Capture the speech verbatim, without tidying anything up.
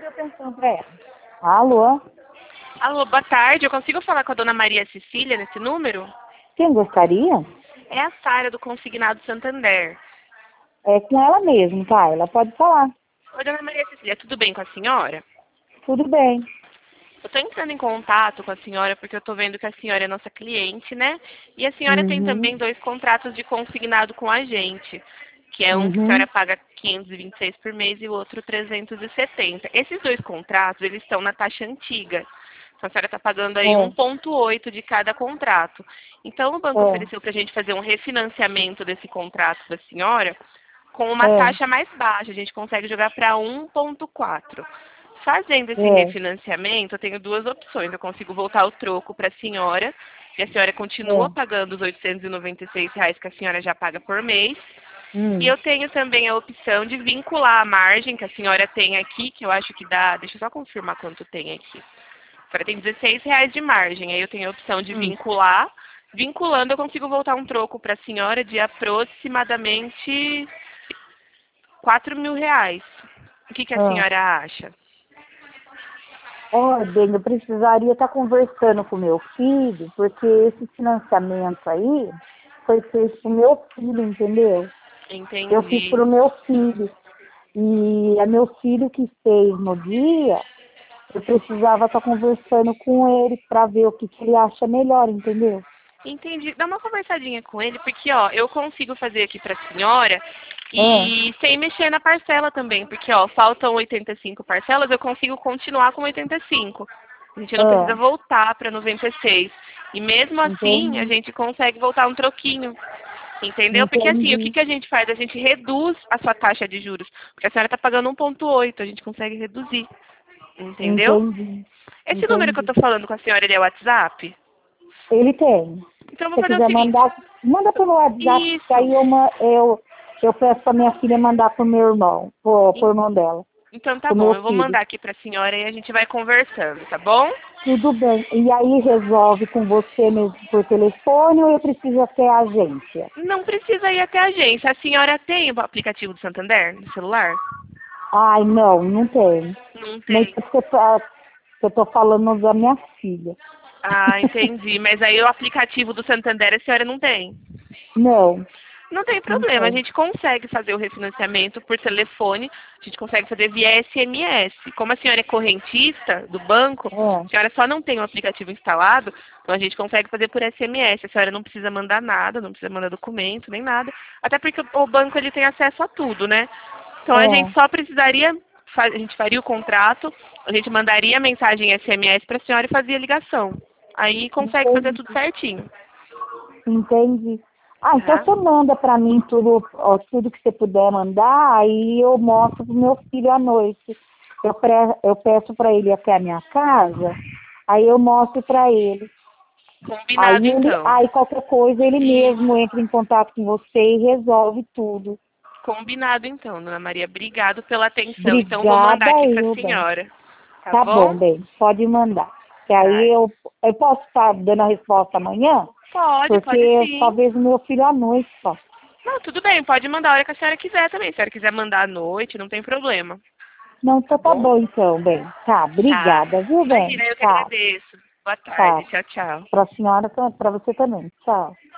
liga pensando pra ela. Alô? Alô, boa tarde. Eu consigo falar com a dona Maria Cecília nesse número? Quem gostaria? É a Sara do Consignado Santander. É com ela mesmo, tá? Ela pode falar. Oi, dona Maria Cecília, tudo bem com a senhora? Tudo bem. Eu estou entrando em contato com a senhora porque eu estou vendo que a senhora é nossa cliente, né? E a senhora tem Uhum. também dois contratos de consignado com a gente, que é um que a Uhum. senhora paga quinhentos e vinte e seis por mês e o outro trezentos e setenta. Esses dois contratos, eles estão na taxa antiga. Então, a senhora está pagando aí É. um vírgula oito de cada contrato. Então, o banco É. ofereceu para a gente fazer um refinanciamento desse contrato da senhora com uma É. taxa mais baixa. A gente consegue jogar para um vírgula quatro. Fazendo esse É. refinanciamento, eu tenho duas opções. Eu consigo voltar o troco para a senhora, e a senhora continua É. pagando os oitocentos e noventa e seis reais que a senhora já paga por mês. E Hum. eu tenho também a opção de vincular a margem que a senhora tem aqui, que eu acho que dá... Deixa eu só confirmar quanto tem aqui. A senhora tem dezesseis reais de margem. Aí eu tenho a opção de Hum. vincular. Vinculando, eu consigo voltar um troco para a senhora de aproximadamente quatro mil reais. O que, que a Ah. senhora acha? Ó, bem, eu precisaria estar conversando com meu filho, porque esse financiamento aí foi feito pro meu filho, entendeu? Eu fiz Entendi. pro meu filho. E é meu filho que fez no dia. Eu precisava estar conversando com ele para ver o que, que ele acha melhor, entendeu? Entendi. Dá uma conversadinha com ele, porque, ó, eu consigo fazer aqui pra senhora Ah, e sem mexer na parcela também, porque, ó, faltam oitenta e cinco parcelas, eu consigo continuar com oitenta e cinco. A gente não precisa ah, voltar para noventa e seis. E mesmo assim, a entendi, gente consegue voltar um troquinho. Entendeu? Porque assim, o que, entendi, que a gente faz? A gente reduz a sua taxa de juros. Porque a senhora está pagando um vírgula oito, a gente consegue reduzir. Entendeu? entendi, Esse número que eu entendi. tô falando com a senhora, ele é WhatsApp? Ele tem. Então eu Se vou você fazer o quiser seguinte. mandar, manda pelo WhatsApp, que Isso. aí eu, ma- eu, eu peço pra minha filha mandar pro meu irmão, pro, pro En- irmão dela, Então tá pro bom, meu eu vou filho. mandar aqui pra senhora e a gente vai conversando, tá bom? Tudo bem. E aí resolve com você mesmo por telefone ou eu preciso até a agência? Não precisa ir até a agência. A senhora tem o aplicativo do Santander no celular? Ai, não, não tem. Não Nem tem. porque tá- eu tô falando da minha filha. Ah, entendi. Mas aí o aplicativo do Santander a senhora não tem? Não, Não tem não problema, a tem. gente consegue fazer o refinanciamento por telefone, a gente consegue fazer via S M S. Como a senhora é correntista do banco, É, a senhora só não tem o aplicativo instalado, então a gente consegue fazer por S M S. A senhora não precisa mandar nada, não precisa mandar documento, nem nada. Até porque o banco ele tem acesso a tudo, né? Então a gente é, só precisaria, fa- a gente faria o contrato, a gente mandaria a mensagem S M S para a senhora e fazia a ligação. Aí consegue fazer entendi, tudo certinho, entendi. Ah, então tá? você manda pra mim tudo, ó, tudo que você puder mandar, aí eu mostro pro meu filho à noite. Eu, pre, eu peço pra ele ir até a minha casa, aí eu mostro pra ele. Combinado Aí ele, então. aí qualquer coisa ele mesmo Isso. entra em contato com você e resolve tudo. Combinado então, dona Maria. Obrigado pela atenção. Então, eu vou mandar Obrigada aqui para a eu, bem. senhora. Tá Tá bom, bom? bem, pode mandar. Que Tá. aí eu, eu posso estar dando a resposta amanhã, Pode, pode porque sim. talvez o meu filho à noite só. Não, tudo bem. Pode mandar a hora que a senhora quiser também. Se a senhora quiser mandar à noite, não tem problema. Não, Tá então tá bom? bom então, bem. Tá, Tá. obrigada, viu, bem? Imagina, eu que Tá, agradeço. Boa tarde. tá. Tchau, tchau. Pra senhora, pra você também. Tchau.